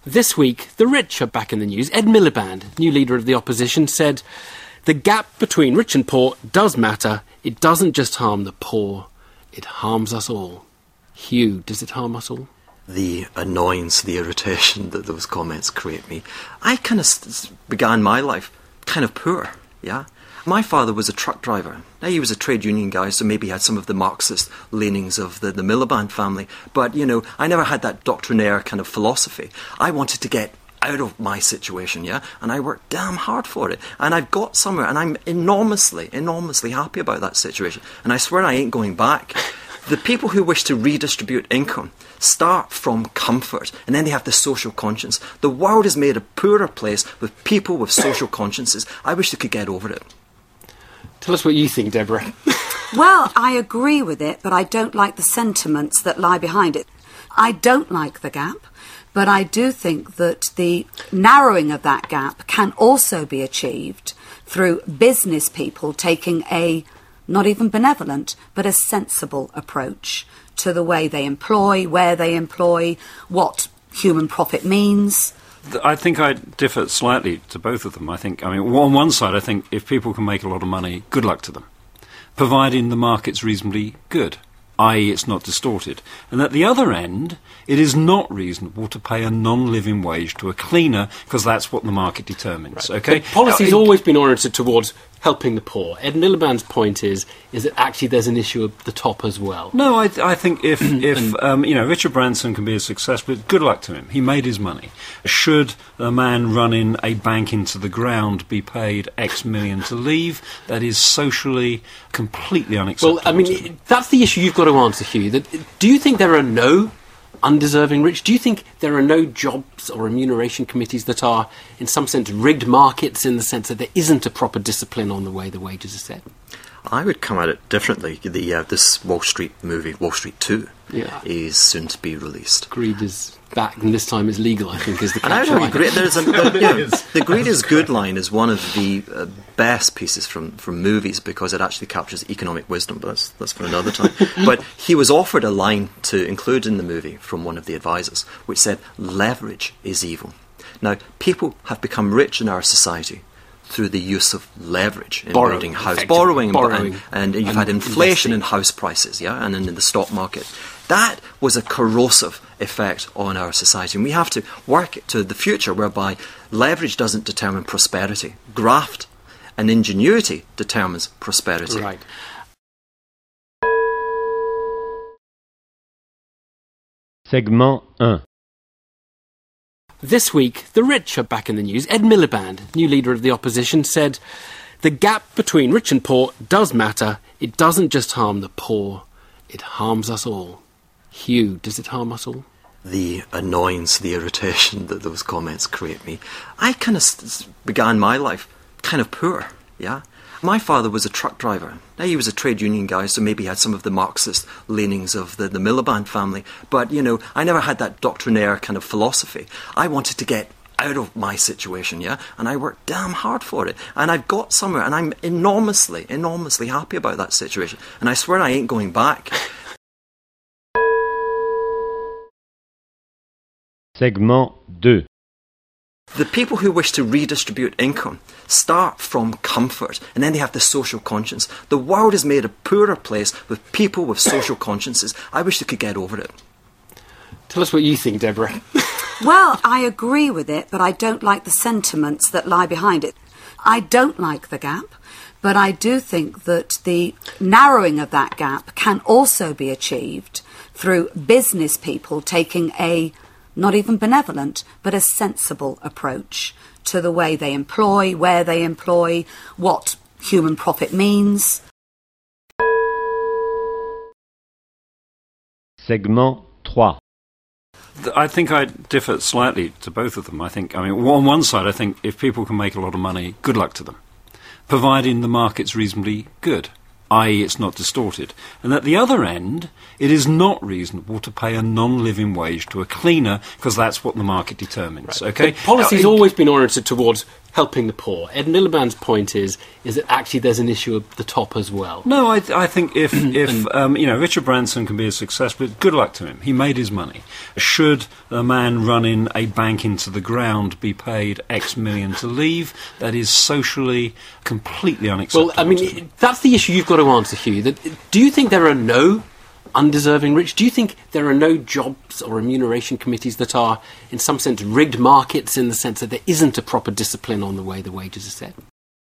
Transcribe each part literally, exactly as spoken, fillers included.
This week, the rich are back in the news. Ed Miliband, new leader of the opposition, said, "The gap between rich and poor does matter. It doesn't just harm the poor, it harms us all." Hugh, does it harm us all? The annoyance, the irritation that those comments create me. I kind of s- began my life kind of poor, yeah? My father was a truck driver. Now, he was a trade union guy, so maybe he had some of the Marxist leanings of the, the Miliband family. But, you know, I never had that doctrinaire kind of philosophy. I wanted to get out of my situation, yeah? And I worked damn hard for it. And I've got somewhere, and I'm enormously, enormously happy about that situation. And I swear I ain't going back. The people who wish to redistribute income start from comfort, and then they have the social conscience. The world is made a poorer place with people with social consciences. I wish they could get over it. Tell us what you think, Deborah. Well, I agree with it, but I don't like the sentiments that lie behind it. I don't like the gap, but I do think that the narrowing of that gap can also be achieved through business people taking a, not even benevolent, but a sensible approach to the way they employ, where they employ, what human profit means. I think I differ slightly to both of them. I think, I mean, on one side, I think if people can make a lot of money, good luck to them, providing the market's reasonably good, that is it's not distorted. And at the other end, it is not reasonable to pay a non-living wage to a cleaner, because that's what the market determines, right. Okay? But policy's always been oriented towards helping the poor. Ed Miliband's point is is that actually there's an issue at the top as well. No, I, I think if, if um, you know, Richard Branson can be a success, but good luck to him. He made his money. Should a man running a bank into the ground be paid X million to leave? That is socially completely unacceptable. Well, I mean, that's the issue you've got to answer, Hugh. That, do you think there are no undeserving rich? Do you think there are no jobs or remuneration committees that are, in some sense, rigged markets, in the sense that there isn't a proper discipline on the way the wages are set? I would come at it differently. The uh, this Wall Street movie, Wall Street two, yeah. is soon to be released. Greed is back, and this time is legal, I think, is the and I caption. don't agree. There's a, the, yeah, the greed is good line is one of the uh, best pieces from, from movies, because it actually captures economic wisdom, but that's, that's for another time. But he was offered a line to include in the movie from one of the advisors, which said, leverage is evil. Now, people have become rich in our society through the use of leverage in borrowing, building house, borrowing, borrowing and, and you've and had inflation investing. in house prices, yeah, and in, in the stock market. That was a corrosive effect on our society, and we have to work to the future whereby leverage doesn't determine prosperity. Graft and ingenuity determines prosperity. Right. Segment one. This week, the rich are back in the news. Ed Miliband, new leader of the opposition, said, "The gap between rich and poor does matter. It doesn't just harm the poor, it harms us all." Hugh, does it harm us all? The annoyance, the irritation that those comments create me. I kind of s- began my life kind of poor, yeah? My father was a truck driver. Now, he was a trade union guy, so maybe he had some of the Marxist leanings of the, the Miliband family. But, you know, I never had that doctrinaire kind of philosophy. I wanted to get out of my situation, yeah? And I worked damn hard for it. And I've got somewhere, and I'm enormously, enormously happy about that situation. And I swear I ain't going back. Segment two. The people who wish to redistribute income start from comfort, and then they have the social conscience. The world is made a poorer place with people with social consciences. I wish they could get over it. Tell us what you think, Deborah. Well, I agree with it, but I don't like the sentiments that lie behind it. I don't like the gap, but I do think that the narrowing of that gap can also be achieved through business people taking a, not even benevolent, but a sensible approach to the way they employ, where they employ, what human profit means. Segment three. I think I differ slightly to both of them. I think, I mean, on one side, I think if people can make a lot of money, good luck to them, providing the market's reasonably good, that is it's not distorted. And at the other end, it is not reasonable to pay a non-living wage to a cleaner, because that's what the market determines, Right. okay? But policy's now, always been oriented towards helping the poor. Ed Miliband's point is is that actually there's an issue at the top as well. No, I, I think if, if um, you know, Richard Branson can be a success, but good luck to him. He made his money. Should a man running a bank into the ground be paid X million to leave? That is socially completely unacceptable. Well, I mean, that's the issue you've got to answer, Hugh. That, do you think there are no undeserving rich? Do you think there are no jobs or remuneration committees that are, in some sense, rigged markets in the sense that there isn't a proper discipline on the way the wages are set?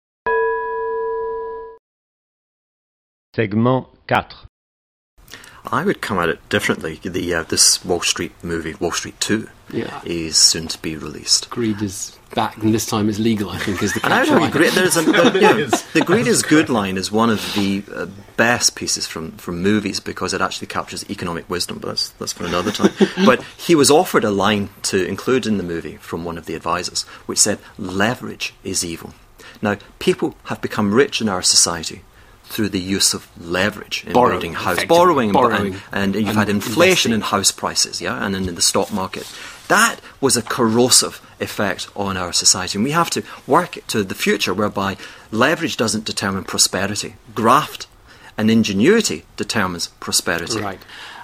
Segment four. I would come at it differently. The uh, this Wall Street movie, Wall Street two, Yeah. is soon to be released. Greed is back, and this time is legal, I think, is the And I caption. don't agree. There's a, the, yeah, the greed is good line is one of the uh, best pieces from, from movies because it actually captures economic wisdom, but that's, that's for another time. But he was offered a line to include in the movie from one of the advisors, which said, leverage is evil. Now, people have become rich in our society through the use of leverage in Borrowing, building house, effectively. borrowing, Borrowing and, and you've and had inflation investing. in house prices, yeah, and in, in the stock market. That was a corrosive effect on our society, and we have to work to the future whereby leverage doesn't determine prosperity. Graft and ingenuity determines prosperity. Right.